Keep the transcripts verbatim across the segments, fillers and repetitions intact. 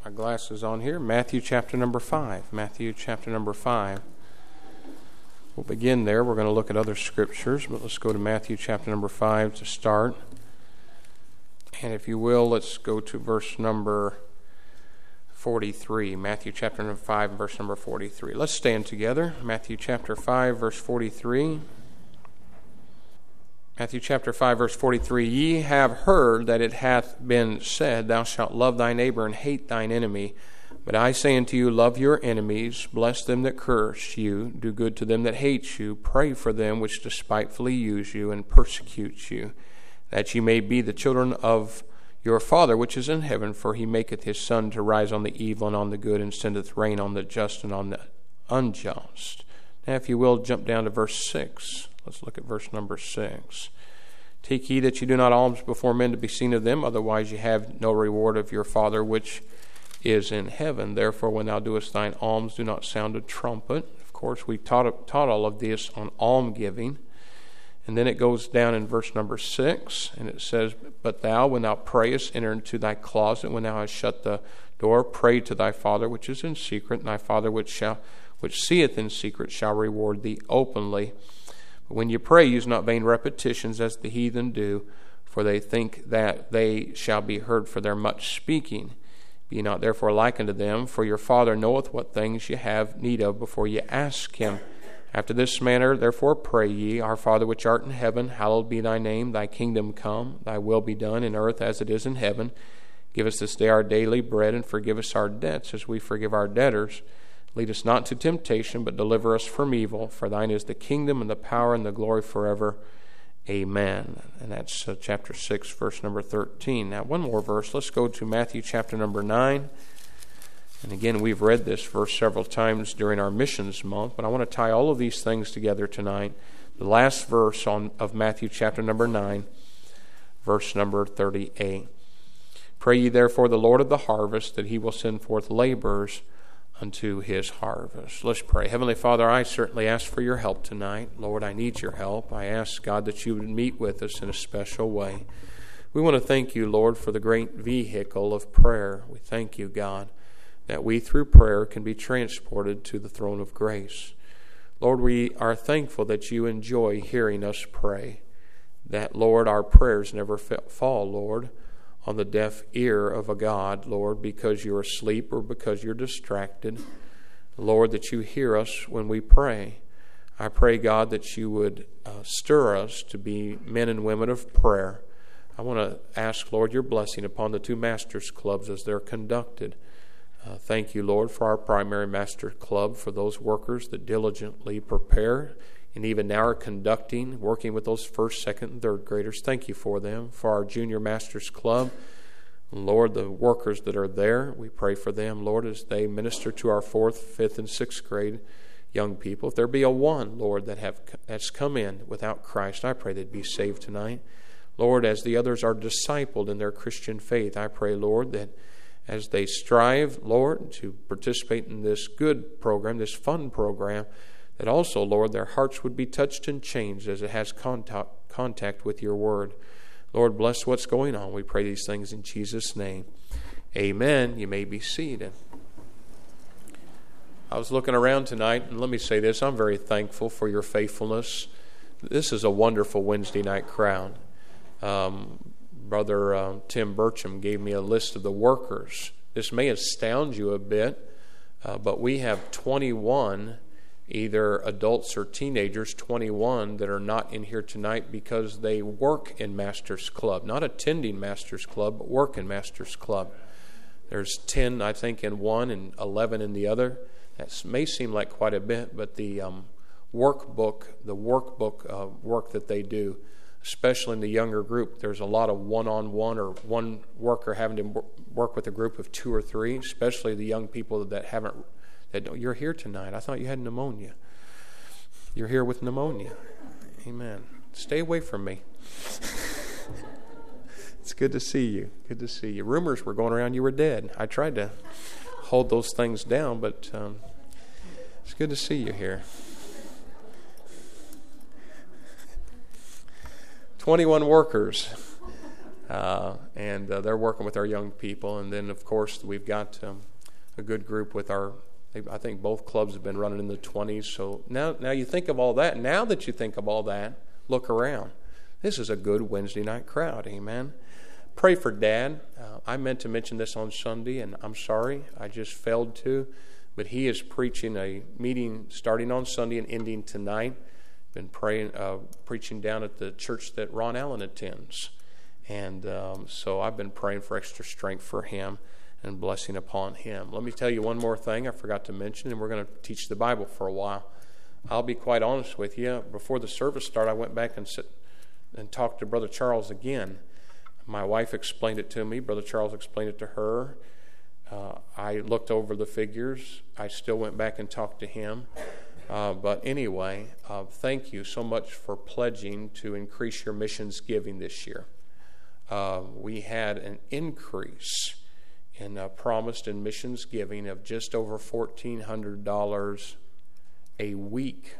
my glasses on here. Matthew chapter number five. Matthew chapter number five. We'll begin there. We're going to look at other scriptures, but let's go to Matthew chapter number five to start. And if you will, let's go to verse number forty-three. Matthew chapter number five, verse number forty-three. Let's stand together. Matthew chapter five, verse forty-three. Matthew chapter five, verse forty-three. Ye have heard that it hath been said, Thou shalt love thy neighbor and hate thine enemy. But I say unto you, love your enemies, bless them that curse you, do good to them that hate you, pray for them which despitefully use you and persecute you, that ye may be the children of your Father which is in heaven, for he maketh his sun to rise on the evil and on the good, and sendeth rain on the just and on the unjust. Now, if you will, jump down to verse six. Let's look at verse number six. Take heed that ye do not alms before men to be seen of them, otherwise ye have no reward of your Father which is in heaven. Therefore, when thou doest thine alms, do not sound a trumpet. Of course, we taught, taught all of this on almgiving. And then it goes down in verse number six, and it says, But thou, when thou prayest, enter into thy closet. When thou hast shut the door, pray to thy Father which is in secret, and thy Father which shall which seeth in secret shall reward thee openly. But when you pray, use not vain repetitions as the heathen do, for they think that they shall be heard for their much speaking. Be not therefore like unto them, for your Father knoweth what things ye have need of before ye ask him. After this manner, therefore, pray ye, Our Father which art in heaven, hallowed be thy name. Thy kingdom come, thy will be done in earth as it is in heaven. Give us this day our daily bread, and forgive us our debts as we forgive our debtors. Lead us not into temptation, but deliver us from evil. For thine is the kingdom and the power and the glory forever. Amen. And that's uh, chapter six, verse number thirteen. Now, one more verse. Let's go to Matthew chapter number nine. And again, we've read this verse several times during our missions month, but I want to tie all of these things together tonight. The last verse on, of Matthew chapter number nine, verse number thirty-eight. Pray ye therefore the Lord of the harvest, that he will send forth laborers unto his harvest. Let's pray. Heavenly Father, I certainly ask for your help tonight. Lord, I need your help. I ask, God, that you would meet with us in a special way. We want to thank you, Lord, for the great vehicle of prayer. We thank you, God, that we through prayer can be transported to the throne of grace. Lord, we are thankful that you enjoy hearing us pray, that, Lord, our prayers never fall, Lord, on the deaf ear of a God, Lord, because you're asleep or because you're distracted. Lord, that you hear us when we pray. I pray, God, that you would uh, stir us to be men and women of prayer. I want to ask, Lord, your blessing upon the two Masters Clubs as they're conducted. Uh, thank you, Lord, for our primary Master Club, for those workers that diligently prepare and even now are conducting, working with those first, second, and third graders. Thank you for them. For our Junior Masters Club, Lord, the workers that are there, we pray for them, Lord, as they minister to our fourth, fifth, and sixth grade young people. If there be a one, Lord, that have that's come in without Christ, I pray they'd be saved tonight. Lord, as the others are discipled in their Christian faith, I pray, Lord, that as they strive, Lord, to participate in this good program, this fun program, that also, Lord, their hearts would be touched and changed as it has contact, contact with your word. Lord, bless what's going on. We pray these things in Jesus' name. Amen. You may be seated. I was looking around tonight, and let me say this. I'm very thankful for your faithfulness. This is a wonderful Wednesday night crowd. Um, Brother uh, Tim Burcham gave me a list of the workers. This may astound you a bit, uh, but we have twenty-one either adults or teenagers, twenty-one, that are not in here tonight because they work in Masters Club. Not attending Masters Club, but work in Masters Club. There's ten, I think, in one and eleven in the other. That may seem like quite a bit, but the um, workbook, the workbook uh, work that they do, especially in the younger group, there's a lot of one-on-one or one worker having to work with a group of two or three, especially the young people that haven't. That, you're here tonight. I thought you had pneumonia. You're here with pneumonia. Amen. Stay away from me. It's good to see you. Good to see you. Rumors were going around you were dead. I tried to hold those things down, but um, it's good to see you here. twenty-one workers. Uh, and uh, they're working with our young people. And then, of course, we've got um, a good group with our, I think both clubs have been running in the twenties. So now, now you think of all that. Now that you think of all that, look around. This is a good Wednesday night crowd. Amen. Pray for Dad. Uh, I meant to mention this on Sunday, and I'm sorry. I just failed to. But he is preaching a meeting starting on Sunday and ending tonight. Been praying, uh, preaching down at the church that Ron Allen attends. And um, so I've been praying for extra strength for him and blessing upon him. Let me tell you one more thing I forgot to mention, and we're going to teach the Bible for a while. I'll be quite honest with you. Before the service started, I went back and sit and talked to Brother Charles again. My wife explained it to me. Brother Charles explained it to her. Uh, I looked over the figures. I still went back and talked to him. Uh, but anyway, uh, thank you so much for pledging to increase your missions giving this year. Uh, we had an increase in uh, promised and missions giving of just over fourteen hundred dollars a week.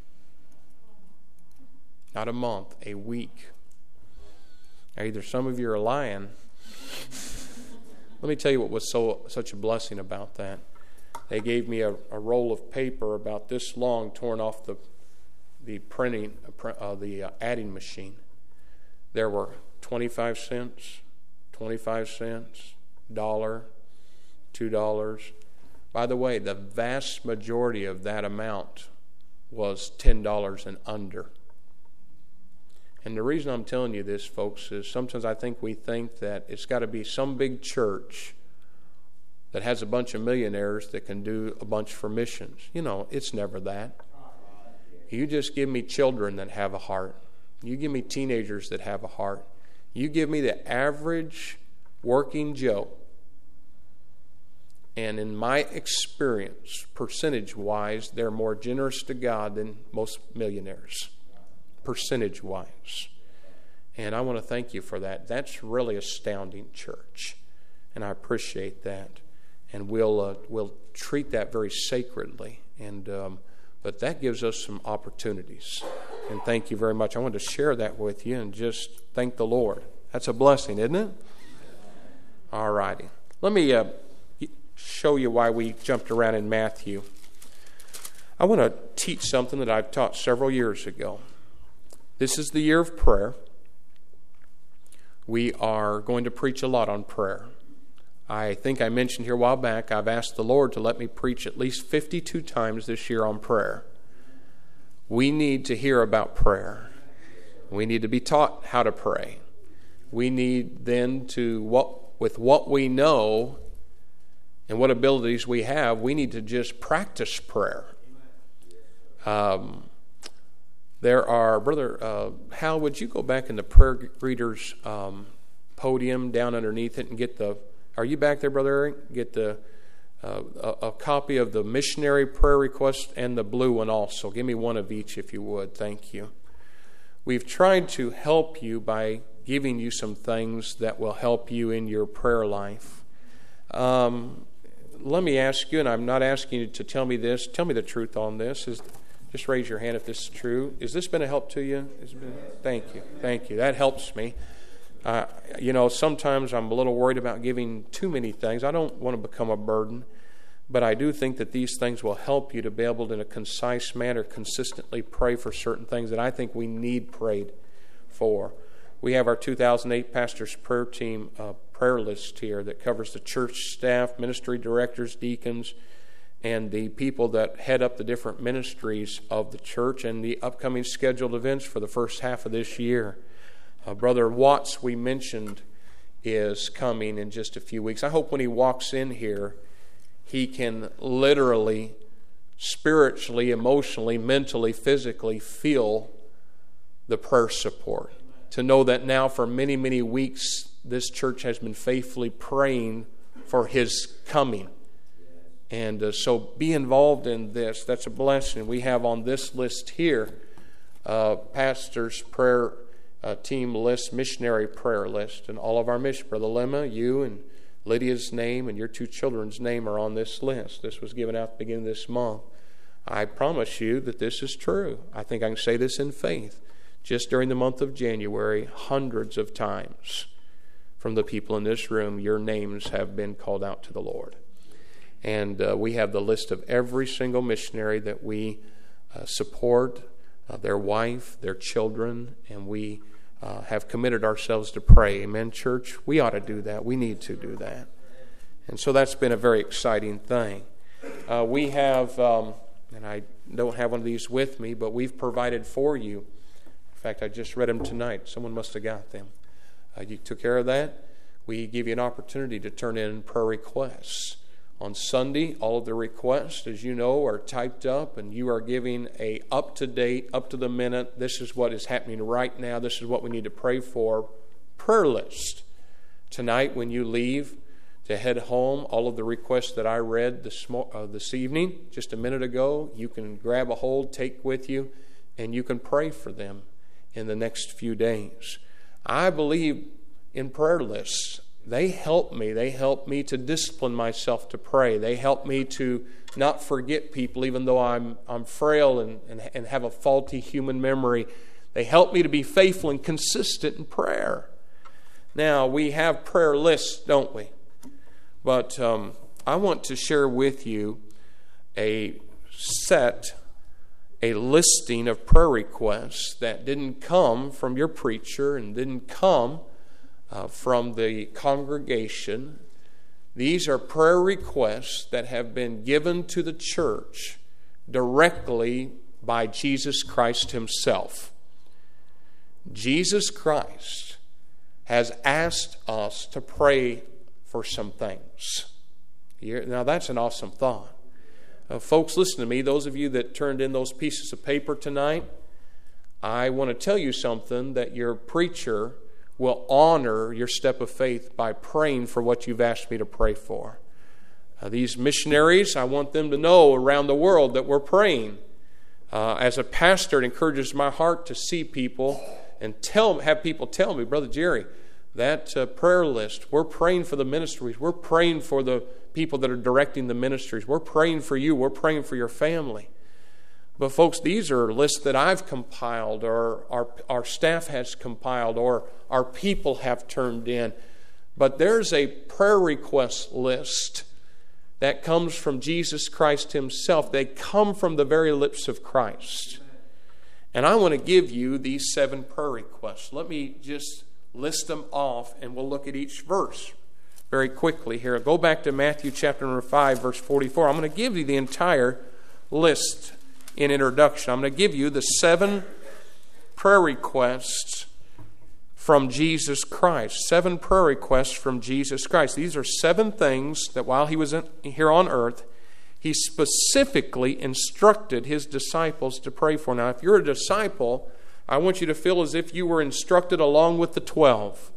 Not a month, a week. Now, either some of you are lying. Let me tell you what was so such a blessing about that. They gave me a, a roll of paper about this long, torn off the the printing, uh, the uh, adding machine. There were twenty-five cents, twenty-five cents, dollar, two dollars. By the way, the vast majority of that amount was ten dollars and under. And the reason I'm telling you this, folks, is sometimes I think we think that it's got to be some big church that has a bunch of millionaires that can do a bunch for missions. You know, it's never that. You just give me children that have a heart. You give me teenagers that have a heart. You give me the average working Joe. And in my experience, percentage-wise, they're more generous to God than most millionaires. Percentage-wise. And I want to thank you for that. That's really astounding, church. And I appreciate that. And we'll uh, we'll treat that very sacredly. And um, but that gives us some opportunities. And thank you very much. I wanted to share that with you and just thank the Lord. That's a blessing, isn't it? All righty. Let me uh, show you why we jumped around in Matthew. I want to teach something that I've taught several years ago. This is the year of prayer. We are going to preach a lot on prayer. I think I mentioned here a while back, I've asked the Lord to let me preach at least fifty-two times this year on prayer. We need to hear about prayer. We need to be taught how to pray. We need then to, what with what we know and what abilities we have, we need to just practice prayer. Um, there are, Brother uh, Hal, would you go back in the prayer readers um, podium down underneath it and get the, are you back there, Brother Eric? Get the uh, a, a copy of the missionary prayer request and the blue one also. Give me one of each if you would. Thank you. We've tried to help you by giving you some things that will help you in your prayer life. Um, let me ask you, and I'm not asking you to tell me this, tell me the truth on this. Is, just raise your hand if this is true. Has this been a help to you? Has it been? Thank you. Thank you. That helps me. Uh, you know, sometimes I'm a little worried about giving too many things. I don't want to become a burden, but I do think that these things will help you to be able to, in a concise manner, consistently pray for certain things that I think we need prayed for. We have our two thousand eight Pastors Prayer Team uh, prayer list here that covers the church staff, ministry directors, deacons, and the people that head up the different ministries of the church and the upcoming scheduled events for the first half of this year. Uh, Brother Watts, we mentioned, is coming in just a few weeks. I hope when he walks in here, he can literally, spiritually, emotionally, mentally, physically feel the prayer support. To know that now for many, many weeks, this church has been faithfully praying for his coming. And uh, so be involved in this. That's a blessing. We have on this list here, uh, Pastor's Prayer Uh, team list, missionary prayer list, and all of our mission. Brother Lemma, you and Lydia's name and your two children's name are on this list. This was given out at the beginning of this month. I promise you that this is true. I think I can say this in faith. Just during the month of January, hundreds of times from the people in this room, your names have been called out to the Lord. And uh, we have the list of every single missionary that we uh, support, uh, their wife, their children, and we uh, have committed ourselves to pray. Amen, church? We ought to do that. We need to do that. And so that's been a very exciting thing. Uh, we have, um, and I don't have one of these with me, but we've provided for you. In fact, I just read them tonight. Someone must have got them. Uh, you took care of that. We give you an opportunity to turn in prayer requests. On Sunday, all of the requests, as you know, are typed up, and you are giving a up-to-date, up-to-the-minute, this is what is happening right now, this is what we need to pray for, prayer list. Tonight, when you leave to head home, all of the requests that I read this, uh, this evening, just a minute ago, you can grab a hold, take with you, and you can pray for them in the next few days. I believe in prayer lists. They help me. They help me to discipline myself to pray. They help me to not forget people, even though I'm I'm frail and, and, and have a faulty human memory. They help me to be faithful and consistent in prayer. Now, we have prayer lists, don't we? But um, I want to share with you a set, a listing of prayer requests that didn't come from your preacher and didn't come Uh, from the congregation. These are prayer requests that have been given to the church directly by Jesus Christ himself. Jesus Christ has asked us to pray for some things. Now that's an awesome thought. Uh, folks, listen to me. Those of you that turned in those pieces of paper tonight, I want to tell you something, that your preacher will honor your step of faith by praying for what you've asked me to pray for. Uh, these missionaries, I want them to know around the world that we're praying. Uh, as a pastor, it encourages my heart to see people and tell, have people tell me, Brother Jerry, that uh, prayer list, we're praying for the ministries. We're praying for the people that are directing the ministries. We're praying for you. We're praying for your family. But folks, these are lists that I've compiled, or our, our staff has compiled, or our people have turned in. But there's a prayer request list that comes from Jesus Christ himself. They come from the very lips of Christ. And I want to give you these seven prayer requests. Let me just list them off, and we'll look at each verse very quickly here. Go back to Matthew chapter number five, verse forty-four. I'm going to give you the entire list in introduction. I'm going to give you the seven prayer requests from Jesus Christ. Seven prayer requests from Jesus Christ. These are seven things that while he was in, here on earth, he specifically instructed his disciples to pray for. Now, if you're a disciple, I want you to feel as if you were instructed along with the twelve.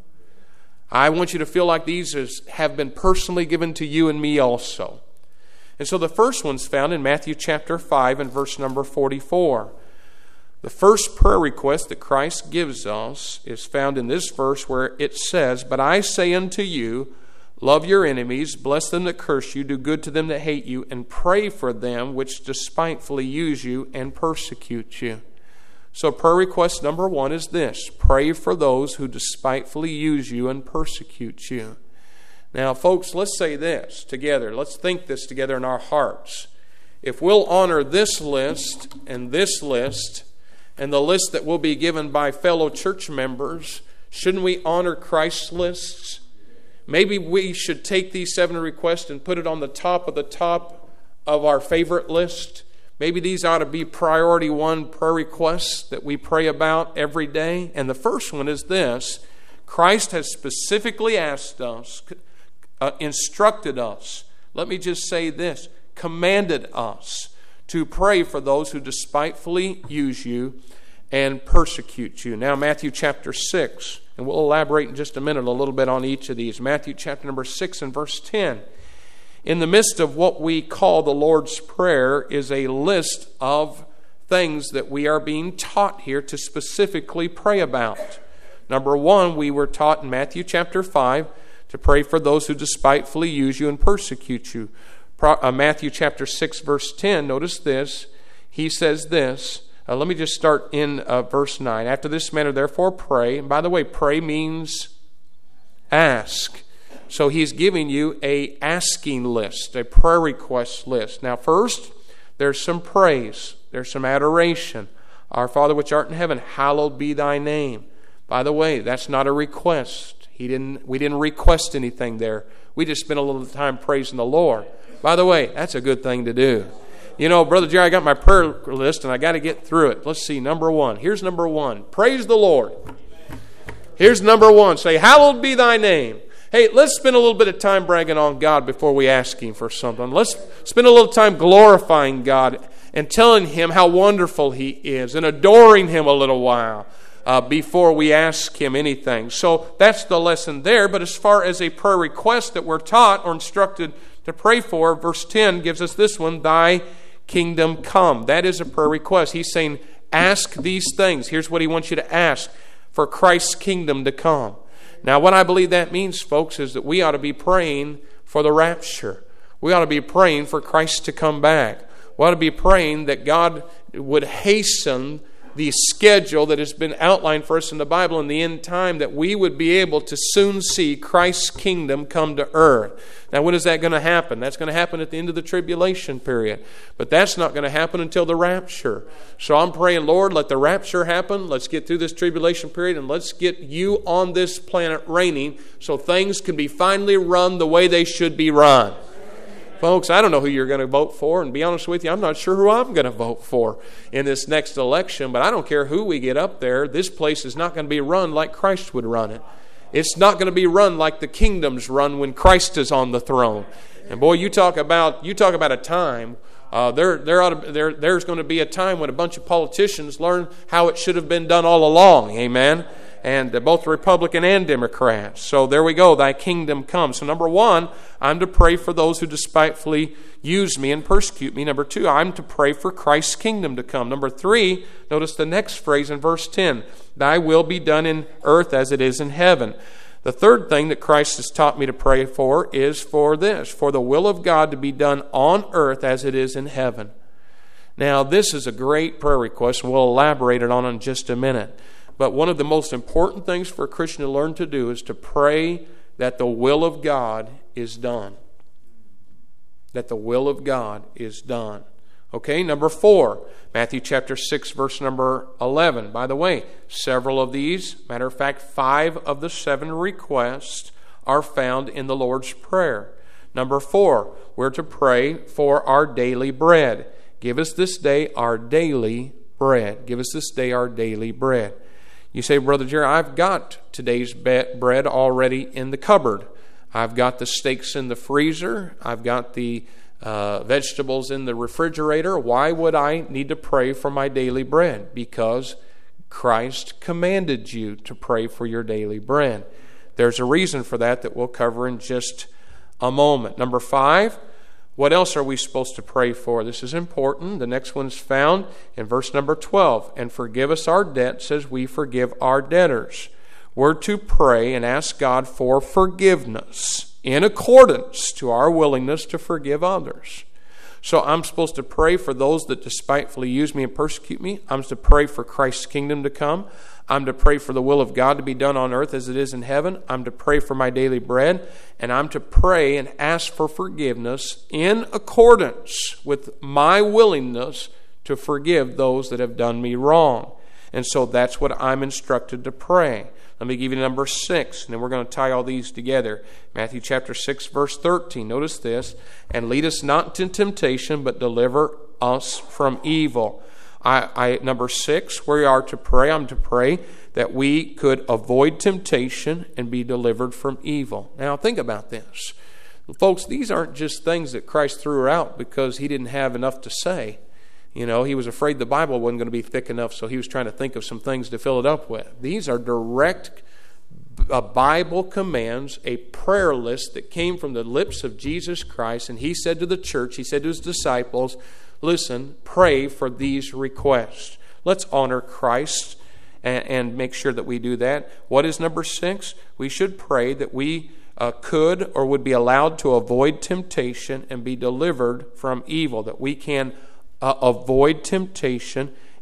I want you to feel like these is, have been personally given to you and me also. And so the first one's found in Matthew chapter five and verse number forty-four. The first prayer request that Christ gives us is found in this verse, where it says, "But I say unto you, love your enemies, bless them that curse you, do good to them that hate you, and pray for them which despitefully use you and persecute you." So prayer request number one is this: pray for those who despitefully use you and persecute you. Now, folks, let's say this together. Let's think this together in our hearts. If we'll honor this list and this list and the list that will be given by fellow church members, shouldn't we honor Christ's lists? Maybe we should take these seven requests and put it on the top of the top of our favorite list. Maybe these ought to be priority one prayer requests that we pray about every day. And the first one is this: Christ has specifically asked us, Uh, instructed us, let me just say this, commanded us to pray for those who despitefully use you and persecute you. Now, Matthew chapter six, and we'll elaborate in just a minute a little bit on each of these. Matthew chapter number six and verse ten. In the midst of what we call the Lord's Prayer is a list of things that we are being taught here to specifically pray about. Number one, we were taught in Matthew chapter five to pray for those who despitefully use you and persecute you. Pro, uh, Matthew chapter six, verse ten, notice this. He says this. Uh, let me just start in uh, verse nine. After this manner, therefore, pray. And by the way, pray means Ask. So he's giving you a asking list, a prayer request list. Now first, there's some praise. There's some adoration. Our Father which art in heaven, hallowed be thy name. By the way, that's not a request. He didn't. We didn't request anything there. We just spent a little time praising the Lord. By the way, that's a good thing to do. You know, Brother Jerry, I got my prayer list and I got to get through it. Let's see, number one. Here's number one. Praise the Lord. Here's number one. Say, hallowed be thy name. Hey, let's spend a little bit of time bragging on God before we ask Him for something. Let's spend a little time glorifying God and telling Him how wonderful He is and adoring Him a little while uh, before we ask Him anything. So that's the lesson there. But as far as a prayer request that we're taught or instructed to pray for, verse ten gives us this one, thy kingdom come. That is a prayer request. He's saying, ask these things. Here's what He wants you to ask: for Christ's kingdom to come. Now, what I believe that means, folks, is that we ought to be praying for the rapture. We ought to be praying for Christ to come back. We ought to be praying that God would hasten the schedule that has been outlined for us in the Bible in the end time, that we would be able to soon see Christ's kingdom come to earth. Now, when is that going to happen? That's going to happen at the end of the tribulation period. But that's not going to happen until the rapture. So I'm praying, Lord, let the rapture happen. Let's get through this tribulation period and let's get you on this planet reigning so things can be finally run the way they should be run. Folks, I don't know who you're going to vote for, and to be honest with you, I'm not sure who I'm going to vote for in this next election, but I don't care who we get up there. This place is not going to be run like Christ would run it. It's not going to be run like the kingdoms run when Christ is on the throne. And boy, you talk about you talk about a time. Uh, there, there, ought to, there, there's going to be a time when a bunch of politicians learn how it should have been done all along. Amen. And uh, both Republican and Democrats. So there we go. Thy kingdom come. So number one, I'm to pray for those who despitefully use me and persecute me. Number two, I'm to pray for Christ's kingdom to come. Number three, notice the next phrase in verse ten. Thy will be done in earth as it is in heaven. The third thing that Christ has taught me to pray for is for this, for the will of God to be done on earth as it is in heaven. Now, this is a great prayer request, and we'll elaborate it on in just a minute. But one of the most important things for a Christian to learn to do is to pray that the will of God is done. That the will of God is done. Okay, number four, Matthew chapter six, verse number eleven. By the way, several of these, matter of fact, five of the seven requests are found in the Lord's Prayer. Number four, we're to pray for our daily bread. Give us this day our daily bread. Give us this day our daily bread. You say, Brother Jerry, I've got today's bread already in the cupboard. I've got the steaks in the freezer. I've got the uh, vegetables in the refrigerator. Why would I need to pray for my daily bread? Because Christ commanded you to pray for your daily bread. There's a reason for that that we'll cover in just a moment. Number five, what else are we supposed to pray for? This is important. The next one's found in verse number twelve. And forgive us our debts as we forgive our debtors. We're to pray and ask God for forgiveness in accordance to our willingness to forgive others. So I'm supposed to pray for those that despitefully use me and persecute me. I'm to pray for Christ's kingdom to come. I'm to pray for the will of God to be done on earth as it is in heaven. I'm to pray for my daily bread. And I'm to pray and ask for forgiveness in accordance with my willingness to forgive those that have done me wrong. And so that's what I'm instructed to pray. Let me give you number six, and then we're going to tie all these together. Matthew chapter six, verse thirteen. Notice this. And lead us not into temptation, but deliver us from evil. I, I, number six, we are to pray. I'm to pray that we could avoid temptation and be delivered from evil. Now, think about this. Folks, these aren't just things that Christ threw out because He didn't have enough to say. You know, He was afraid the Bible wasn't going to be thick enough, so He was trying to think of some things to fill it up with. These are direct uh, Bible commands, a prayer list that came from the lips of Jesus Christ. And He said to the church, He said to His disciples, listen, pray for these requests. Let's honor Christ and, and make sure that we do that. What is number six? We should pray that we uh, could or would be allowed to avoid temptation and be delivered from evil, that we can uh, avoid temptation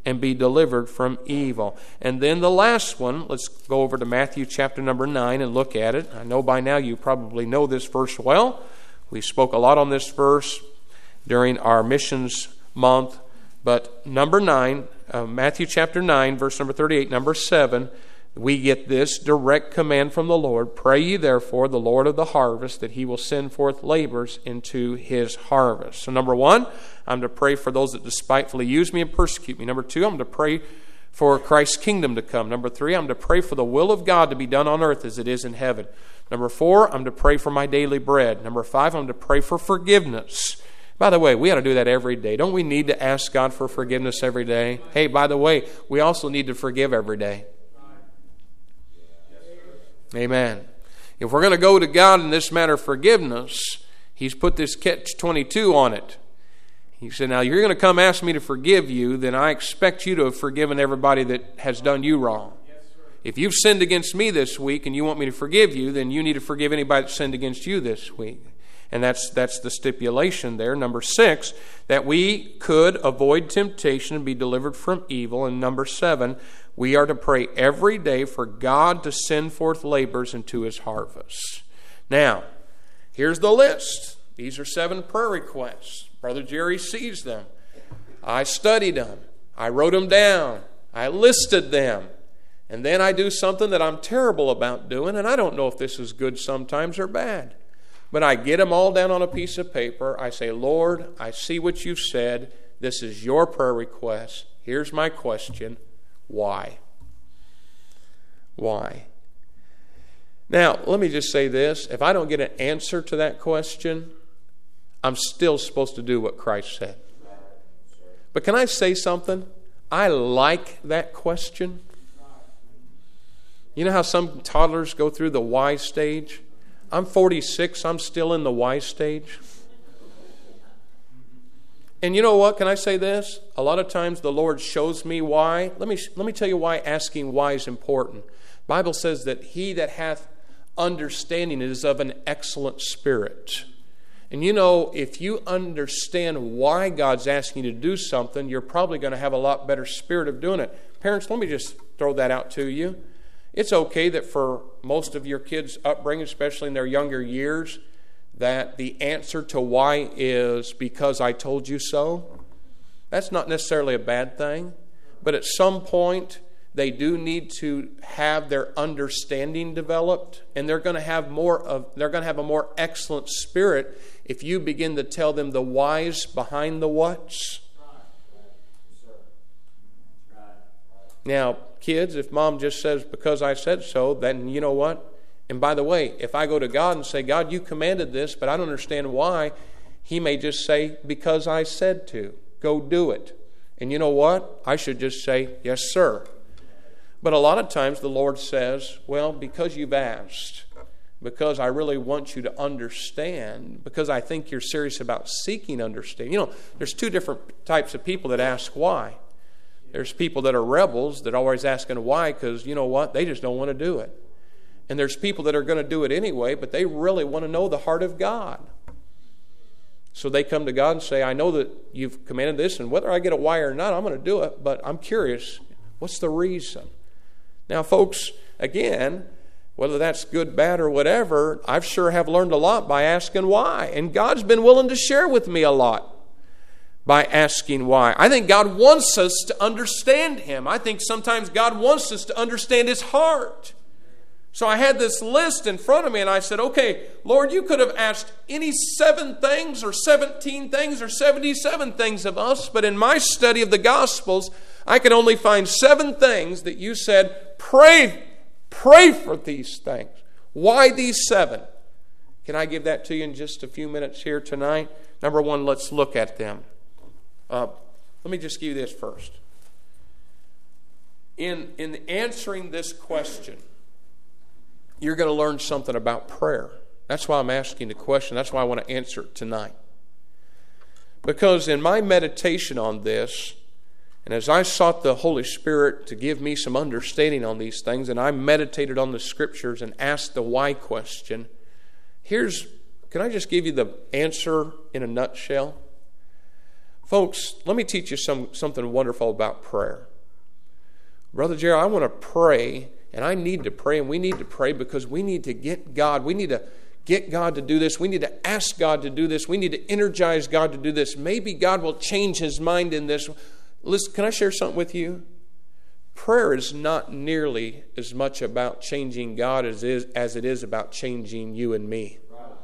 and be delivered from evil. And then the last one, let's go over to Matthew chapter number nine and look at it. I know by now you probably know this verse well. We spoke a lot on this verse during our missions month. But number nine, uh, Matthew chapter nine, verse number thirty-eight, number seven, we get this direct command from the Lord. Pray ye therefore the Lord of the harvest that he will send forth laborers into his harvest. So number one, I'm to pray for those that despitefully use me and persecute me. Number two, I'm to pray for Christ's kingdom to come. Number three, I'm to pray for the will of God to be done on earth as it is in heaven. Number four, I'm to pray for my daily bread. Number five, I'm to pray for forgiveness. By the way, we ought to do that every day. Don't we need to ask God for forgiveness every day? Hey, by the way, we also need to forgive every day. Amen. If we're going to go to God in this matter of forgiveness, He's put this catch twenty-two on it. He said, now you're going to come ask me to forgive you, then I expect you to have forgiven everybody that has done you wrong. If you've sinned against me this week and you want me to forgive you, then you need to forgive anybody that sinned against you this week. And that's that's the stipulation there. Number six, that we could avoid temptation and be delivered from evil. And number seven, we are to pray every day for God to send forth laborers into his harvest. Now, here's the list. These are seven prayer requests. Brother Jerry sees them. I studied them. I wrote them down. I listed them. And then I do something that I'm terrible about doing, and I don't know if this is good sometimes or bad. But I get them all down on a piece of paper. I say, Lord, I see what you've said. This is your prayer request. Here's my question. Why? Why? Now, let me just say this. If I don't get an answer to that question, I'm still supposed to do what Christ said. But can I say something? I like that question. You know how some toddlers go through the why stage? I'm forty-six. I'm still in the why stage. And you know what? Can I say this? A lot of times the Lord shows me why. Let me, let me tell you why asking why is important. The Bible says that he that hath understanding is of an excellent spirit. And you know, if you understand why God's asking you to do something, you're probably going to have a lot better spirit of doing it. Parents, let me just throw that out to you. It's okay that for most of your kids' upbringing, especially in their younger years, that the answer to why is because I told you so. That's not necessarily a bad thing. But at some point, they do need to have their understanding developed, and they're going to have more of they're going to have a more excellent spirit if you begin to tell them the whys behind the whats. Now, kids, if mom just says, because I said so, then you know what? And by the way, if I go to God and say, God, you commanded this, but I don't understand why, he may just say, because I said to. Go do it. And you know what? I should just say, yes, sir. But a lot of times the Lord says, well, because you've asked, because I really want you to understand, because I think you're serious about seeking understanding. You know, there's two different types of people that ask why. There's people that are rebels that are always asking why because, you know what, they just don't want to do it. And there's people that are going to do it anyway, but they really want to know the heart of God. So they come to God and say, I know that you've commanded this, and whether I get a why or not, I'm going to do it, but I'm curious, what's the reason? Now, folks, again, whether that's good, bad, or whatever, I sure have learned a lot by asking why. And God's been willing to share with me a lot by asking why. I think God wants us to understand Him. I think sometimes God wants us to understand His heart. So I had this list in front of me and I said, okay, Lord, you could have asked any seven things or seventeen things or seventy-seven things of us, but in my study of the Gospels, I can only find seven things that you said, pray, pray for these things. Why these seven? Can I give that to you in just a few minutes here tonight? Number one, let's look at them. Uh, let me just give you this first. In, in answering this question, you're going to learn something about prayer. That's why I'm asking the question. That's why I want to answer it tonight. Because in my meditation on this, and as I sought the Holy Spirit to give me some understanding on these things, and I meditated on the Scriptures and asked the why question, here's, can I just give you the answer in a nutshell? Folks, let me teach you some, something wonderful about prayer. Brother Jerry, I want to pray, and I need to pray, and we need to pray because we need to get God. We need to get God to do this. We need to ask God to do this. We need to energize God to do this. Maybe God will change His mind in this. Listen, can I share something with you? Prayer is not nearly as much about changing God as it is, as it is about changing you and me.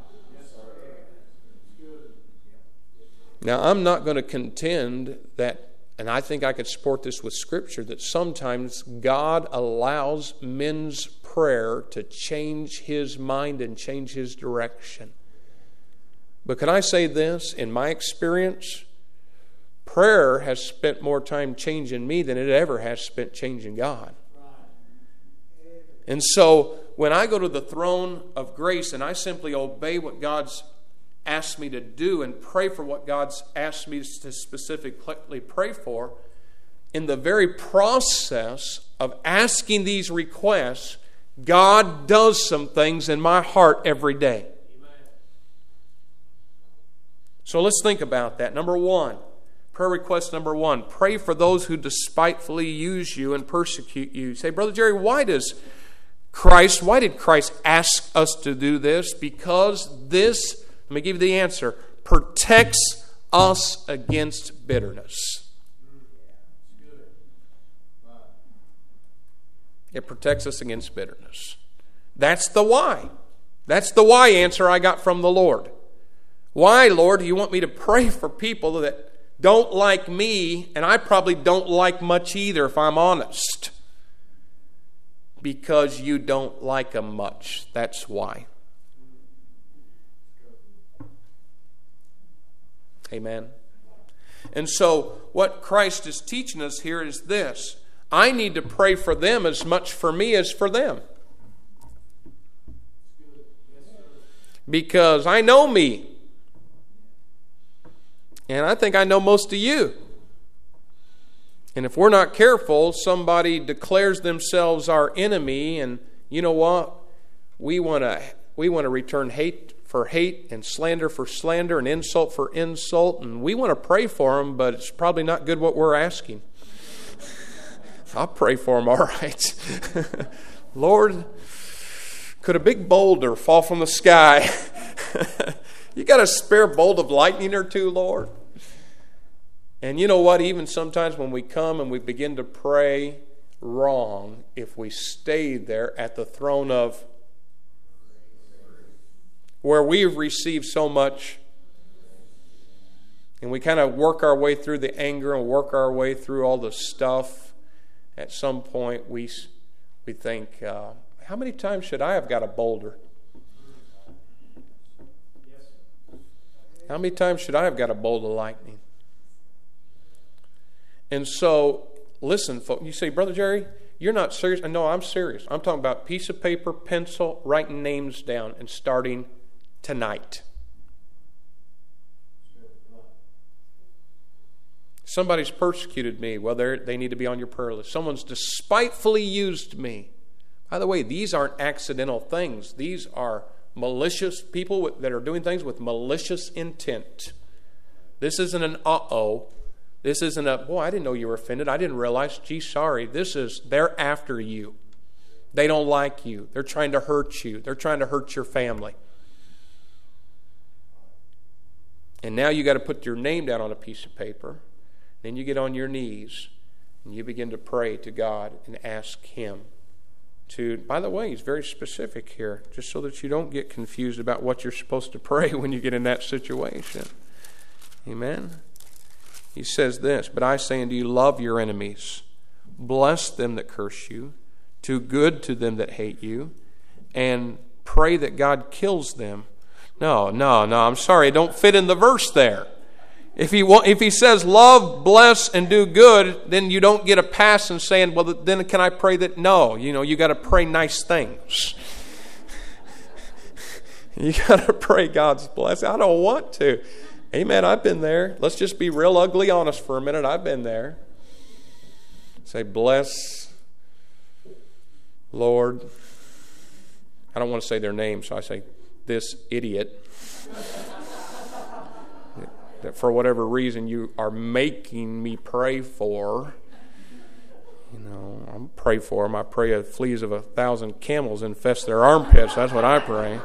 Now, I'm not going to contend that, and I think I could support this with Scripture, that sometimes God allows men's prayer to change his mind and change his direction. But can I say this? In my experience, prayer has spent more time changing me than it ever has spent changing God. And so, when I go to the throne of grace and I simply obey what God's asked me to do and pray for what God's asked me to specifically pray for, in the very process of asking these requests, God does some things in my heart every day. Amen. So let's think about that. Number one, prayer request number one, pray for those who despitefully use you and persecute you. You say, Brother Jerry, why does Christ, why did Christ ask us to do this? Because this, let me give you the answer, protects us against bitterness. It protects us against bitterness. That's the why. That's the why answer I got from the Lord. Why, Lord, do you want me to pray for people that don't like me, and I probably don't like much either, if I'm honest? Because you don't like them much. That's why. Amen. And so what Christ is teaching us here is this. I need to pray for them as much for me as for them. Because I know me. And I think I know most of you. And if we're not careful, somebody declares themselves our enemy, and you know what? We want to we want to return hate for hate and slander for slander and insult for insult, and we want to pray for them, but it's probably not good what we're asking. I'll pray for them, all right. Lord, could a big boulder fall from the sky? You got a spare bolt of lightning or two, Lord? And you know what? Even sometimes when we come and we begin to pray wrong, if we stay there at the throne of where we've received so much, and we kind of work our way through the anger and work our way through all the stuff, at some point we we think, uh, how many times should I have got a boulder? How many times should I have got a bolt of lightning? And so, listen, folks, you say, Brother Jerry, you're not serious. No, I'm serious. I'm talking about piece of paper, pencil, writing names down, and starting tonight. Somebody's persecuted me. Well, they need to be on your prayer list. Someone's despitefully used me. By the way, these aren't accidental things. These are malicious people with, that are doing things with malicious intent. This isn't an uh-oh. This isn't a, boy, I didn't know you were offended. I didn't realize. Gee, sorry. This is, they're after you. They don't like you. They're trying to hurt you. They're trying to hurt your family. And now you got to put your name down on a piece of paper. Then you get on your knees and you begin to pray to God and ask Him to, by the way, He's very specific here, just so that you don't get confused about what you're supposed to pray when you get in that situation. Amen? He says this, but I say unto you, love your enemies, bless them that curse you, do good to them that hate you, and pray that God kills them. No, no, no, I'm sorry, it don't fit in the verse there. If he if he says love, bless, and do good, then you don't get a pass in saying, well, then can I pray that? No, you know, you got to pray nice things. You got to pray God's blessing. I don't want to. Amen, I've been there. Let's just be real ugly honest for a minute. I've been there. Say, bless, Lord. I don't want to say their name, so I say, this idiot. that for whatever reason you are making me pray for. You know, I'm pray for them. I pray a fleas of a thousand camels infest their armpits. That's what I pray.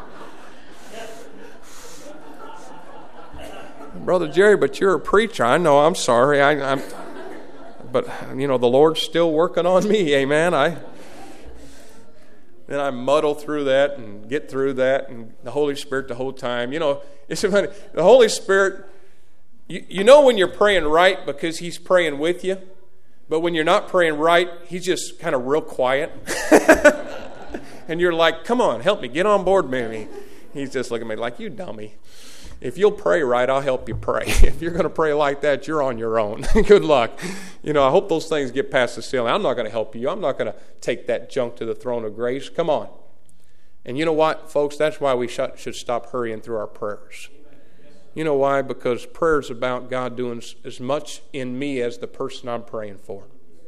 Brother Jerry, but you're a preacher. I know. I'm sorry. I, I'm, but you know, the Lord's still working on me. Amen. I then I muddle through that and get through that, and the Holy Spirit the whole time. You know, it's funny. The Holy Spirit. You, you know when you're praying right because He's praying with you. But when you're not praying right, He's just kind of real quiet. And you're like, come on, help me, get on board, maybe. He's just looking at me like, you dummy. If you'll pray right, I'll help you pray. If you're going to pray like that, you're on your own. Good luck. You know, I hope those things get past the ceiling. I'm not going to help you. I'm not going to take that junk to the throne of grace. Come on. And you know what, folks? That's why we should stop hurrying through our prayers. You know why? Because prayer is about God doing as much in me as the person I'm praying for.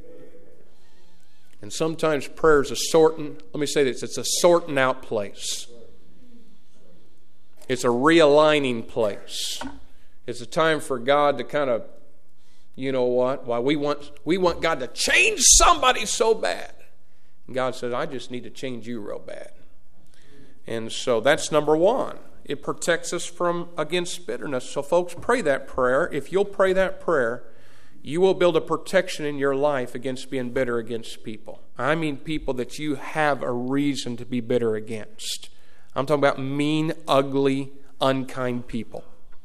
And sometimes prayer is a sorting, let me say this, it's a sorting out place. It's a realigning place. It's a time for God to kind of, you know what, why we want we want God to change somebody so bad. And God says, I just need to change you real bad. And so that's number one. It protects us from against bitterness. So folks, pray that prayer. If you'll pray that prayer, you will build a protection in your life against being bitter against people. I mean people that you have a reason to be bitter against. I'm talking about mean, ugly, unkind people.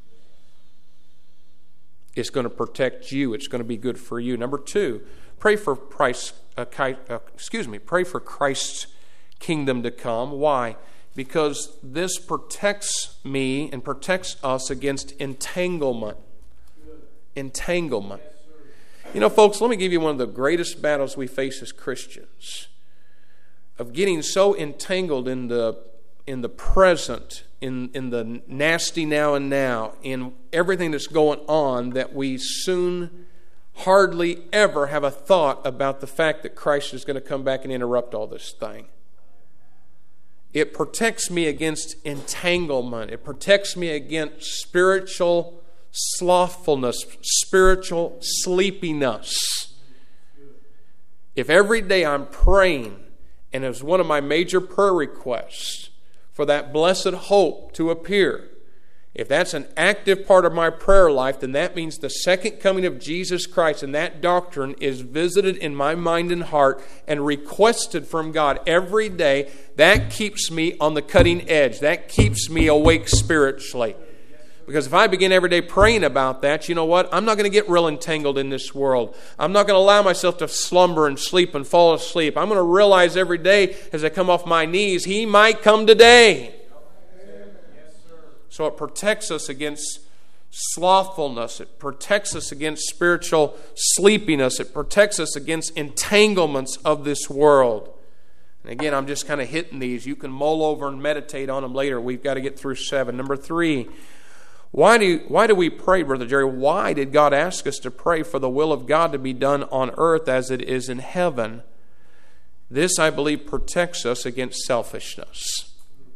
It's going to protect you. It's going to be good for you. Number two, pray for Christ, uh, uh, excuse me, pray for Christ's kingdom to come. Why? Because this protects me and protects us against entanglement. Entanglement. You know, folks, let me give you one of the greatest battles we face as Christians. Of getting so entangled in the in the present, in, in the nasty now and now, in everything that's going on, that we soon hardly ever have a thought about the fact that Christ is going to come back and interrupt all this thing. It protects me against entanglement. It protects me against spiritual slothfulness, spiritual sleepiness. If every day I'm praying, and it's one of my major prayer requests for that blessed hope to appear, if that's an active part of my prayer life, then that means the second coming of Jesus Christ and that doctrine is visited in my mind and heart and requested from God every day. That keeps me on the cutting edge. That keeps me awake spiritually. Because if I begin every day praying about that, you know what? I'm not going to get real entangled in this world. I'm not going to allow myself to slumber and sleep and fall asleep. I'm going to realize every day as I come off my knees, He might come today. So it protects us against slothfulness. It protects us against spiritual sleepiness. It protects us against entanglements of this world. And again, I'm just kind of hitting these. You can mull over and meditate on them later. We've got to get through seven. Number three, why do, why do we pray, Brother Jerry? Why did God ask us to pray for the will of God to be done on earth as it is in heaven? This, I believe, protects us against selfishness.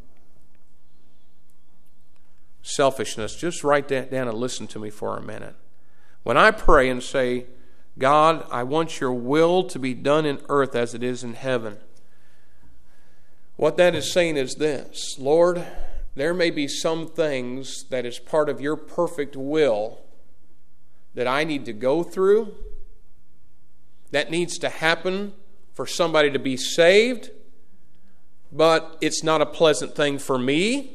Selfishness. Just write that down and listen to me for a minute. When I pray and say, God, I want your will to be done in earth as it is in heaven, what that is saying is this: Lord, there may be some things that is part of your perfect will that I need to go through, that needs to happen for somebody to be saved, but it's not a pleasant thing for me.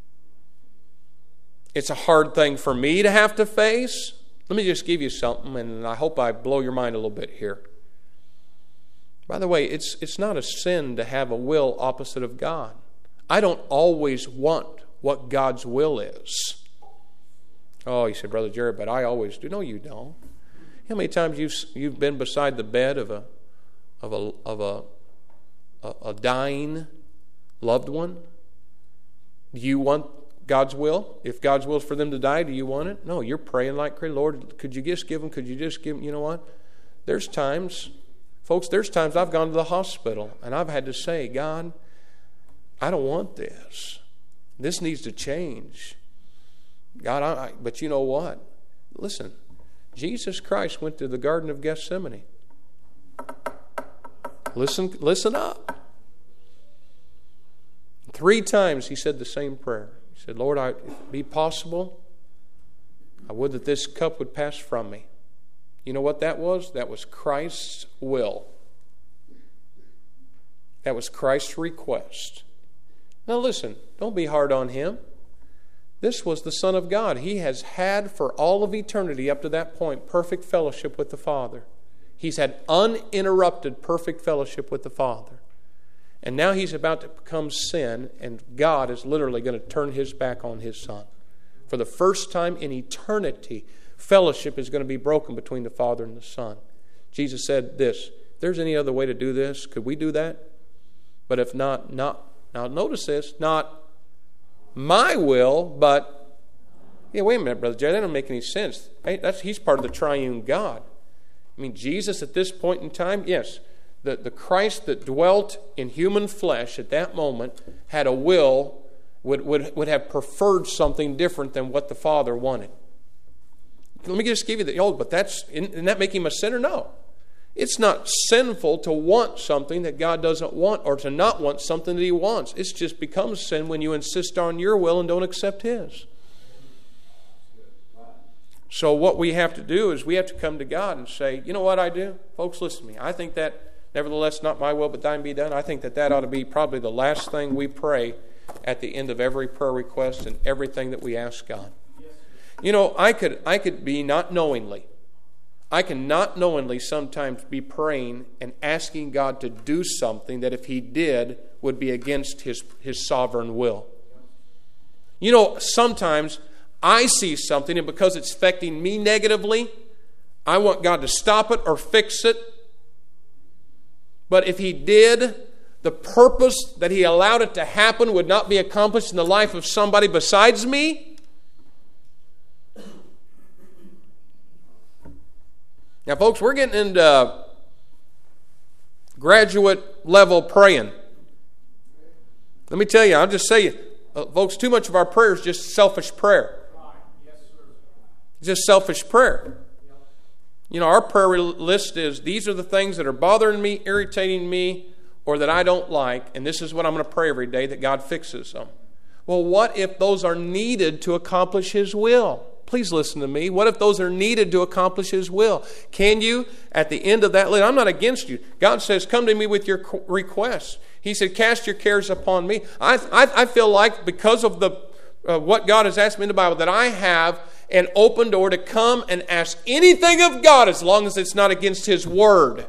It's a hard thing for me to have to face. Let me just give you something, and I hope I blow your mind a little bit here. By the way, it's it's not a sin to have a will opposite of God. I don't always want what God's will is. Oh, you said, Brother Jerry, but I always do. No, you don't. How many times you've you've been beside the bed of a of a of a a, a dying loved one? Do you want God's will? If God's will is for them to die, do you want it? No, you're praying like crazy. Lord, could you just give them? Could you just give them? You know what? There's times, folks, there's times I've gone to the hospital and I've had to say, God, I don't want this. This needs to change. God, I, I, but you know what? Listen, Jesus Christ went to the Garden of Gethsemane. Listen, listen up. Three times he said the same prayer. He said, Lord, I, if it be possible, I would that this cup would pass from me. You know what that was? That was Christ's will. That was Christ's request. Now listen, don't be hard on him. This was the Son of God. He has had for all of eternity up to that point perfect fellowship with the Father. He's had uninterrupted perfect fellowship with the Father. And now he's about to become sin, and God is literally going to turn his back on his Son. For the first time in eternity, fellowship is going to be broken between the Father and the Son. Jesus said this, if there's any other way to do this, could we do that? But if not, not. Now notice this, not my will, but, yeah, wait a minute, Brother Jerry, that doesn't make any sense. Hey, that's, he's part of the triune God. I mean, Jesus at this point in time, yes, the, the Christ that dwelt in human flesh at that moment had a will, would, would, would have preferred something different than what the Father wanted. Let me just give you the, oh, but that's, isn't that make him a sinner? No. It's not sinful to want something that God doesn't want or to not want something that he wants. It just becomes sin when you insist on your will and don't accept his. So what we have to do is we have to come to God and say, you know what I do? Folks, listen to me. I think that, nevertheless, not my will but thine be done. I think that that ought to be probably the last thing we pray at the end of every prayer request and everything that we ask God. You know, I could I could be not knowingly. I can not knowingly sometimes be praying and asking God to do something that if he did would be against his, his sovereign will. You know, sometimes I see something and because it's affecting me negatively, I want God to stop it or fix it. But if he did, the purpose that he allowed it to happen would not be accomplished in the life of somebody besides me. Now, folks, we're getting into graduate level praying. Let me tell you, I'll just say, uh, folks, too much of our prayer is just selfish prayer. It's just selfish prayer. You know, our prayer list is, these are the things that are bothering me, irritating me, or that I don't like, and this is what I'm going to pray every day, that God fixes them. Well, what if those are needed to accomplish his will? Please listen to me. What if those are needed to accomplish his will? Can you, at the end of that list, I'm not against you. God says, come to me with your requests. He said, cast your cares upon me. I, I, I feel like because of the uh, what God has asked me in the Bible, that I have an open door to come and ask anything of God as long as it's not against his word.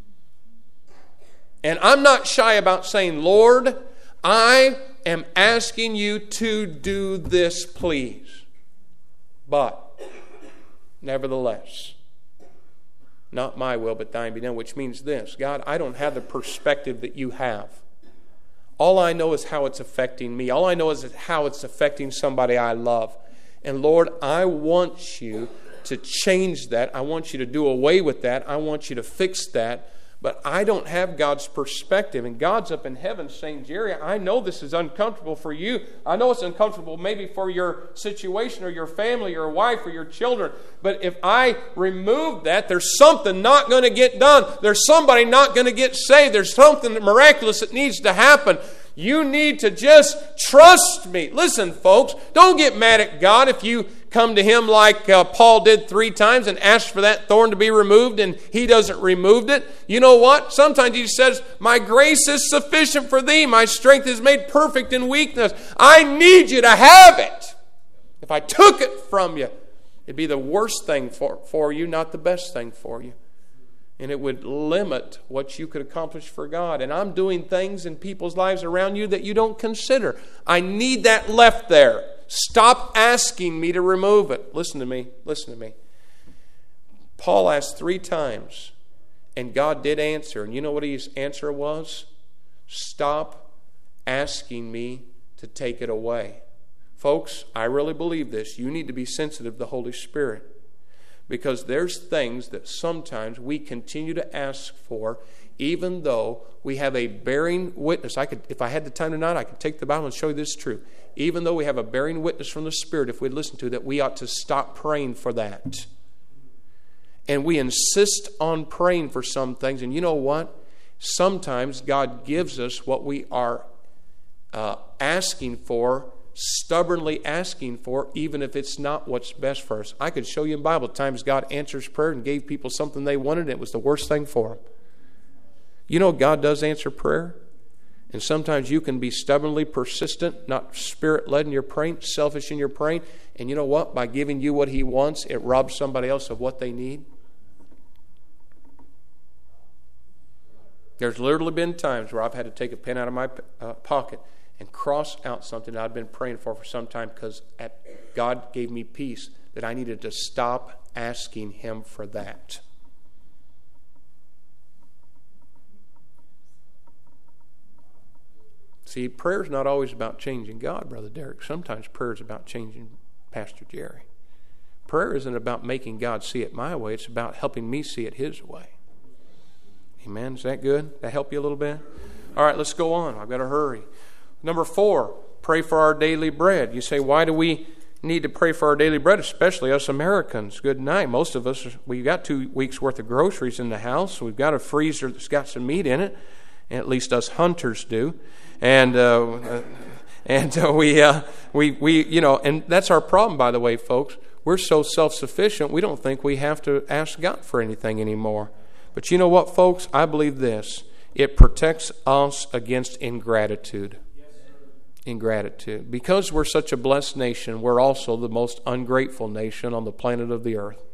And I'm not shy about saying, Lord, I am asking you to do this, please. But, nevertheless, not my will, but thine be done, which means this. God, I don't have the perspective that you have. All I know is how it's affecting me. All I know is how it's affecting somebody I love. And Lord, I want you to change that. I want you to do away with that. I want you to fix that. But I don't have God's perspective. And God's up in heaven saying, Jerry, I know this is uncomfortable for you. I know it's uncomfortable maybe for your situation or your family or your wife or your children. But if I remove that, there's something not going to get done. There's somebody not going to get saved. There's something miraculous that needs to happen. You need to just trust me. Listen, folks, don't get mad at God if you come to him like uh, Paul did three times and ask for that thorn to be removed and he doesn't remove it. You know what? Sometimes he says, my grace is sufficient for thee. My strength is made perfect in weakness. I need you to have it. If I took it from you, it'd be the worst thing for, for you, not the best thing for you. And it would limit what you could accomplish for God. And I'm doing things in people's lives around you that you don't consider. I need that left there. Stop asking me to remove it. Listen to me. Listen to me. Paul asked three times, and God did answer. And you know what his answer was? Stop asking me to take it away. Folks, I really believe this. You need to be sensitive to the Holy Spirit. Because there's things that sometimes we continue to ask for, even though we have a bearing witness. I could, if I had the time tonight, I could take the Bible and show you this is true. even though we have a bearing witness from the Spirit, if we listen to that, we ought to stop praying for that. And we insist on praying for some things. And you know what? Sometimes God gives us what we are uh, asking for, stubbornly asking for, even if it's not what's best for us. I could show you in the Bible times God answers prayer and gave people something they wanted, and it was the worst thing for them. You know God does answer prayer. And sometimes you can be stubbornly persistent, not Spirit-led in your praying, selfish in your praying. And you know what? By giving you what He wants, it robs somebody else of what they need. There's literally been times where I've had to take a pen out of my uh, pocket and cross out something that I'd been praying for for some time because at, God gave me peace that I needed to stop asking Him for that. See, prayer is not always about changing God, Brother Derek. Sometimes prayer is about changing Pastor Jerry. Prayer isn't about making God see it my way. It's about helping me see it His way. Amen. Is that good? That help you a little bit? All right, let's go on. I've got to hurry. Number four, pray for our daily bread. You say, why do we need to pray for our daily bread, especially us Americans? Good night. Most of us, we've got two weeks' worth of groceries in the house. We've got a freezer that's got some meat in it. At least us hunters do. And uh, and uh, we, uh, we, we, you know, and that's our problem, by the way, folks. We're so self-sufficient, we don't think we have to ask God for anything anymore. But you know what, folks? I believe this. It protects us against ingratitude. Ingratitude. Because we're such a blessed nation, we're also the most ungrateful nation on the planet of the earth.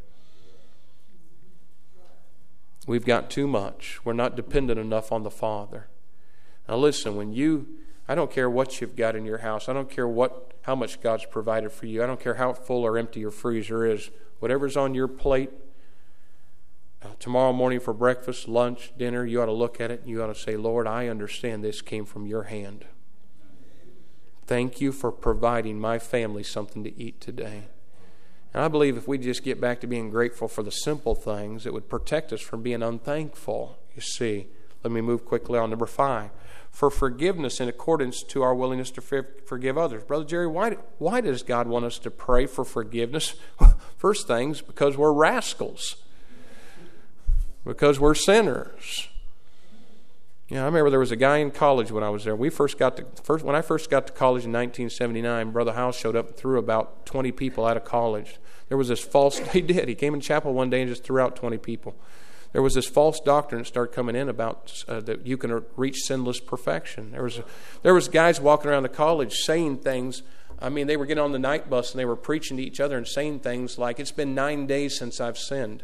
We've got too much. We're not dependent enough on the Father. Now listen, when you, I don't care what you've got in your house. I don't care what, how much God's provided for you. I don't care how full or empty your freezer is. Whatever's on your plate, uh, tomorrow morning for breakfast, lunch, dinner, you ought to look at it and you ought to say, Lord, I understand this came from your hand. Thank you for providing my family something to eat today. And I believe if we just get back to being grateful for the simple things, it would protect us from being unthankful. You see, let me move quickly on. Number five, for forgiveness in accordance to our willingness to forgive others. Brother Jerry, why, why does God want us to pray for forgiveness? First things, because we're rascals. Because we're sinners. Yeah, I remember there was a guy in college when I was there. We first got to first when I first got to college in nineteen seventy-nine. Brother House showed up and threw about twenty people out of college. There was this false. He did. He came in chapel one day and just threw out twenty people. There was this false doctrine that started coming in about uh, that you can reach sinless perfection. There was a, there was guys walking around the college saying things. I mean, they were getting on the night bus and they were preaching to each other and saying things like, "It's been nine days since I've sinned."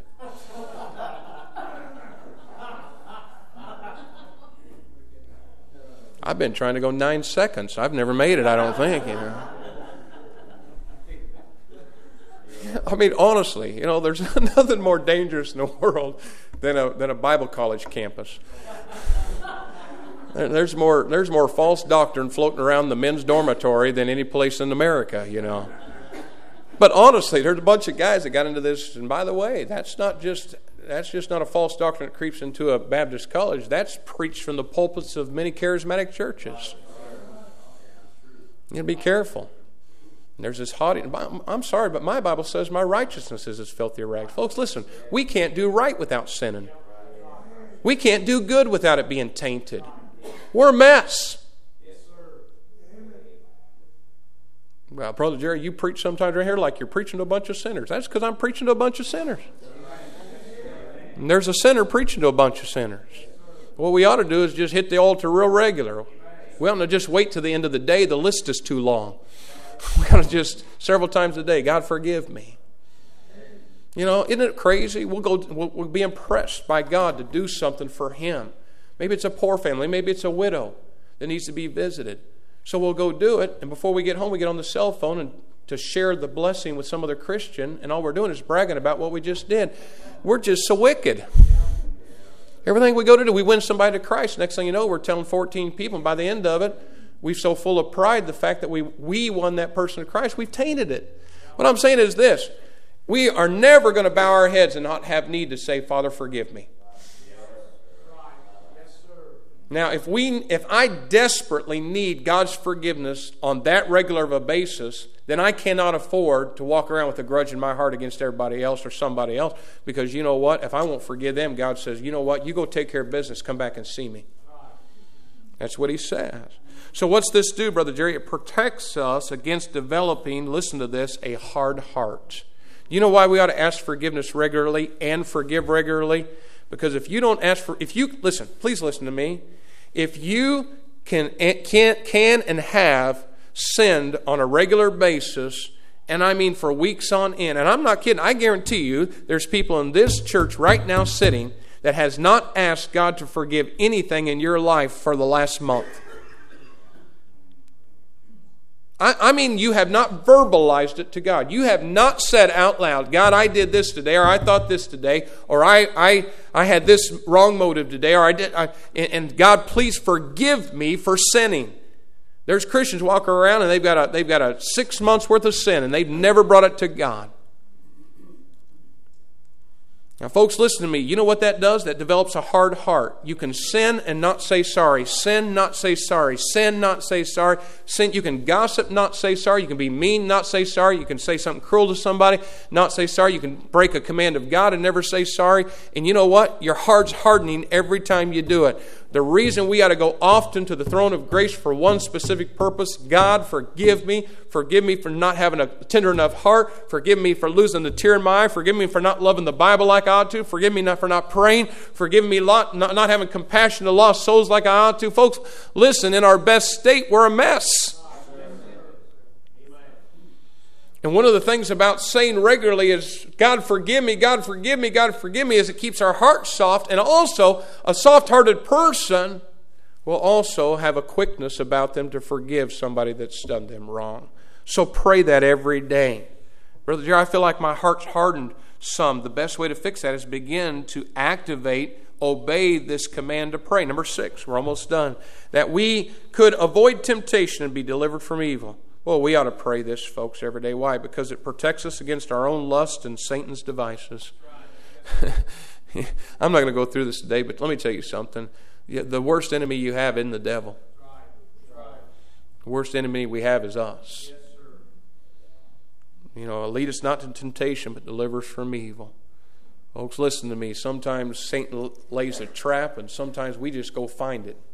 I've been trying to go nine seconds. I've never made it, I don't think, you know. I mean, honestly, you know, there's nothing more dangerous in the world than a than a Bible college campus. There's more there's more false doctrine floating around the men's dormitory than any place in America, you know. But honestly, there's a bunch of guys that got into this, and by the way, that's not just That's just not a false doctrine that creeps into a Baptist college. That's preached from the pulpits of many charismatic churches. You got to be careful. And there's this haughty. I'm sorry, but my Bible says my righteousness is as filthy rags. Folks, listen. We can't do right without sinning. We can't do good without it being tainted. We're a mess. Well, Brother Jerry, you preach sometimes right here like you're preaching to a bunch of sinners. That's because I'm preaching to a bunch of sinners. And there's a sinner preaching to a bunch of sinners. What we ought to do is just hit the altar real regular. We ought to just wait till the end of the day. The list is too long. We ought to just several times a day, God forgive me. You know, isn't it crazy? We'll go. We'll, we'll be impressed by God to do something for Him. Maybe it's a poor family. Maybe it's a widow that needs to be visited. So we'll go do it. And before we get home, we get on the cell phone and to share the blessing with some other Christian, and all we're doing is bragging about what we just did. We're just so wicked. Everything we go to do, we win somebody to Christ. Next thing you know, we're telling fourteen people, and by the end of it, we're so full of pride, the fact that we, we won that person to Christ, we've tainted it. What I'm saying is this. We are never going to bow our heads and not have need to say, Father, forgive me. Now, if we, if I desperately need God's forgiveness on that regular of a basis, then I cannot afford to walk around with a grudge in my heart against everybody else or somebody else. Because you know what? If I won't forgive them, God says, you know what? You go take care of business. Come back and see me. That's what He says. So what's this do, Brother Jerry? It protects us against developing, listen to this, a hard heart. You know why we ought to ask forgiveness regularly and forgive regularly? Because if you don't ask for, if you, listen, please listen to me. If you can, can, can and have sinned on a regular basis, and I mean for weeks on end, and I'm not kidding, I guarantee you there's people in this church right now sitting that has not asked God to forgive anything in your life for the last month. I, I mean, you have not verbalized it to God. You have not said out loud, God, I did this today, or I thought this today, or I I, I had this wrong motive today, or I did, I, and, and God, please forgive me for sinning. There's Christians walking around and they've got a they've got a six months worth of sin, and they've never brought it to God. Now, folks, listen to me. You know what that does? That develops a hard heart. You can sin and not say sorry. Sin, not say sorry. Sin, not say sorry. Sin. You can gossip, not say sorry. You can be mean, not say sorry. You can say something cruel to somebody, not say sorry. You can break a command of God and never say sorry. And you know what? Your heart's hardening every time you do it. The reason we ought to go often to the throne of grace for one specific purpose: God, forgive me. Forgive me for not having a tender enough heart. Forgive me for losing the tear in my eye. Forgive me for not loving the Bible like I ought to. Forgive me not for not praying. Forgive me not, not, not having compassion to lost souls like I ought to. Folks, listen, in our best state, we're a mess. And one of the things about saying regularly is, God forgive me, God forgive me, God forgive me, is it keeps our hearts soft. And also, a soft-hearted person will also have a quickness about them to forgive somebody that's done them wrong. So pray that every day. Brother Jerry, I feel like my heart's hardened some. The best way to fix that is begin to activate, obey this command to pray. Number six, we're almost done. That we could avoid temptation and be delivered from evil. Well, we ought to pray this, folks, every day. Why? Because it protects us against our own lust and Satan's devices. I'm not going to go through this today, but let me tell you something. The worst enemy you have isn't the devil. The worst enemy we have is us. You know, lead us not to temptation, but deliver us from evil. Folks, listen to me. Sometimes Satan lays a trap, and sometimes we just go find it.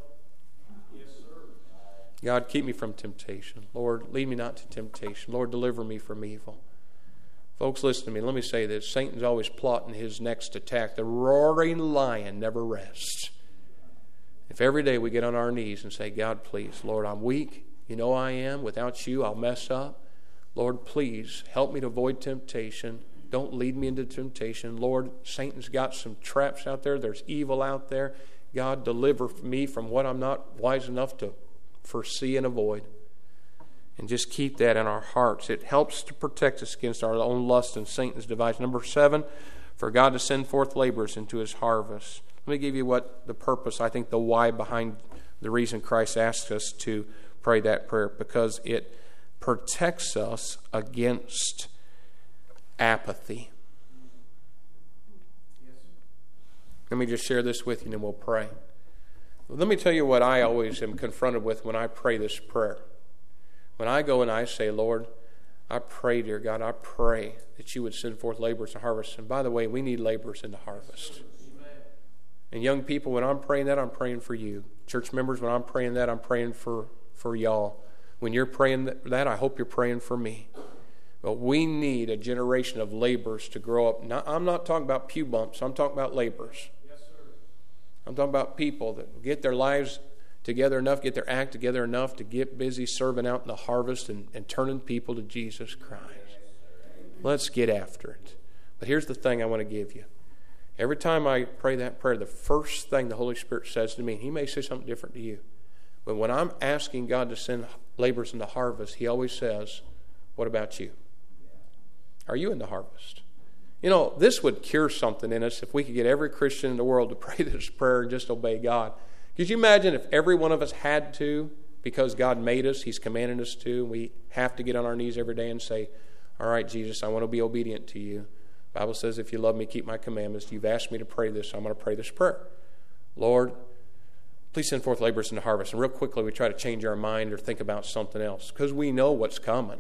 God, keep me from temptation. Lord, lead me not to temptation. Lord, deliver me from evil. Folks, listen to me. Let me say this. Satan's always plotting his next attack. The roaring lion never rests. If every day we get on our knees and say, God, please, Lord, I'm weak. You know I am. Without you, I'll mess up. Lord, please help me to avoid temptation. Don't lead me into temptation. Lord, Satan's got some traps out there. There's evil out there. God, deliver me from what I'm not wise enough to foresee and avoid. And just keep that in our hearts. It helps to protect us against our own lust and Satan's device. Number seven, for God to send forth laborers into His harvest. Let me give you what the purpose, I think the why behind the reason Christ asks us to pray that prayer. Because it protects us against apathy. Let me just share this with you and then we'll pray. Let me tell you what I always am confronted with when I pray this prayer. When I go and I say, Lord, I pray, dear God, I pray that you would send forth laborers to harvest. And by the way, we need laborers in the harvest. And young people, when I'm praying that, I'm praying for you. Church members, when I'm praying that, I'm praying for, for y'all. When you're praying that, I hope you're praying for me. But we need a generation of laborers to grow up. Now, I'm not talking about pew bumps. I'm talking about laborers. I'm talking about people that get their lives together enough, get their act together enough to get busy serving out in the harvest and, and turning people to Jesus Christ. Let's get after it. But here's the thing I want to give you. Every time I pray that prayer, the first thing the Holy Spirit says to me, He may say something different to you, but when I'm asking God to send laborers into harvest, He always says, what about you? Are you in the harvest? You know, this would cure something in us if we could get every Christian in the world to pray this prayer and just obey God. Could you imagine if every one of us had to, because God made us, He's commanded us to, and we have to get on our knees every day and say, all right, Jesus, I want to be obedient to you. The Bible says, if you love me, keep my commandments. You've asked me to pray this, so I'm going to pray this prayer. Lord, Please send forth laborers into harvest. And real quickly, we try to change our mind or think about something else because we know what's coming.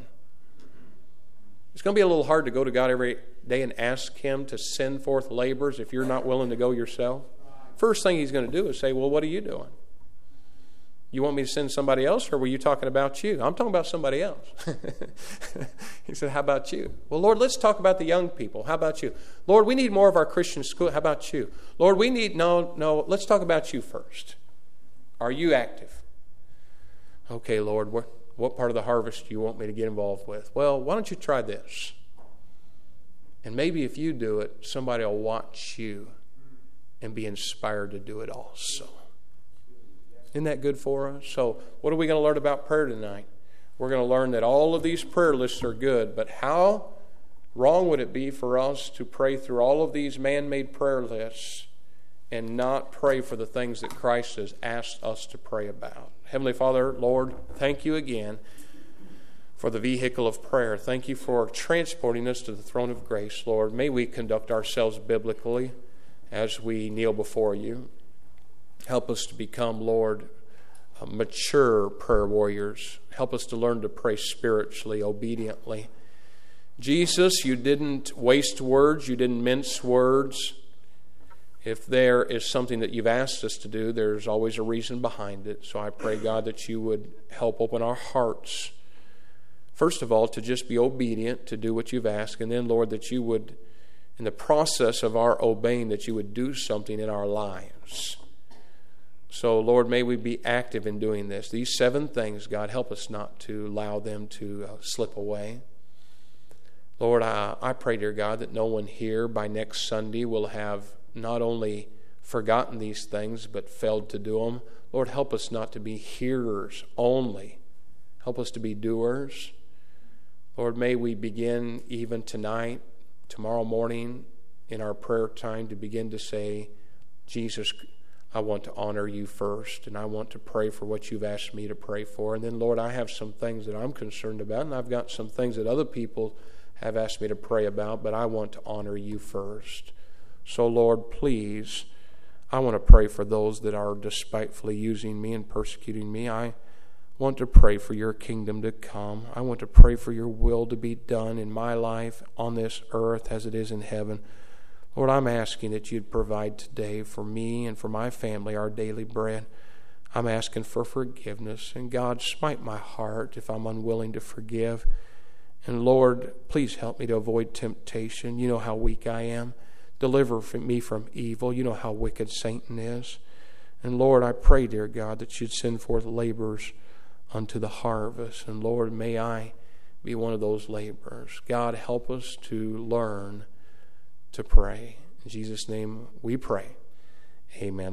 It's going to be a little hard to go to God every day and ask Him to send forth laborers if you're not willing to go yourself. First thing He's going to do is say, well, what are you doing? You want me to send somebody else, or were you talking about you? I'm talking about somebody else. He said, how about you? Well, Lord, let's talk about the young people. How about you? Lord, we need more of our Christian school. How about you? Lord, we need, no, no, let's talk about you first. Are you active? Okay, Lord, what, what part of the harvest do you want me to get involved with? Well, why don't you try this? And maybe if you do it, somebody will watch you and be inspired to do it also. Isn't that good for us? So what are we going to learn about prayer tonight? We're going to learn that all of these prayer lists are good, but how wrong would it be for us to pray through all of these man-made prayer lists and not pray for the things that Christ has asked us to pray about? Heavenly Father, Lord, thank you again for the vehicle of prayer. Thank you for transporting us to the throne of grace, Lord. May we conduct ourselves biblically as we kneel before you. Help us to become, Lord, uh, mature prayer warriors. Help us to learn to pray spiritually, obediently. Jesus, you didn't waste words. You didn't mince words. If there is something that you've asked us to do, there's always a reason behind it. So I pray, God, that you would help open our hearts, first of all, to just be obedient, to do what you've asked. And then, Lord, that you would, in the process of our obeying, that you would do something in our lives. So, Lord, may we be active in doing this. These seven things, God, help us not to allow them to uh, slip away. Lord, I, I pray, dear God, that no one here by next Sunday will have not only forgotten these things, but failed to do them. Lord, help us not to be hearers only. Help us to be doers. Lord, may we begin even tonight, tomorrow morning, in our prayer time to begin to say, Jesus, I want to honor you first, and I want to pray for what you've asked me to pray for. And then, Lord, I have some things that I'm concerned about, and I've got some things that other people have asked me to pray about, but I want to honor you first. So, Lord, please, I want to pray for those that are despitefully using me and persecuting me. I want to pray for your kingdom to come. I want to pray for your will to be done in my life on this earth as it is in heaven. Lord, I'm asking that you'd provide today for me and for my family our daily bread. I'm asking for forgiveness. And God, smite my heart if I'm unwilling to forgive. And Lord, please help me to avoid temptation. You know how weak I am. Deliver me from evil. You know how wicked Satan is. And Lord, I pray, dear God, that you'd send forth laborers unto the harvest. And Lord, may I be one of those laborers. God, help us to learn to pray. In Jesus' name we pray. Amen.